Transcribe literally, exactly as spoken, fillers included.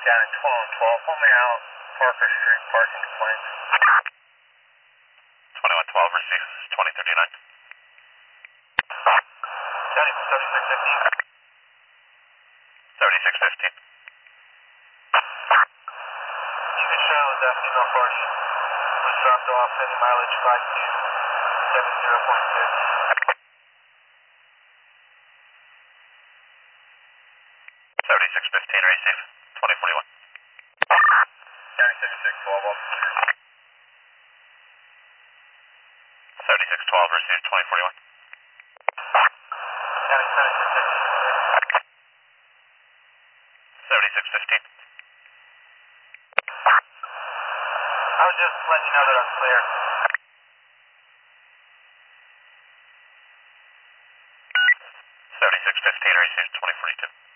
Down at twelve and twelve, pull me out, Parker Street, parking complaints. twenty-one twelve, receive, twenty thirty-nine. County seventy-six fifteen. seventy-six fifteen. Unit Charlotte, that female portion was dropped off, pending mileage five two seven zero point six. seventy-six fifteen, receive, twenty forty-one. County seventy-six twelve, officer. seventy-six twelve, receive, twenty forty-one. County seventy-six fifteen. seventy-six fifteen. I was just letting you know that I was clear. seventy-six fifteen, receive, twenty forty-two.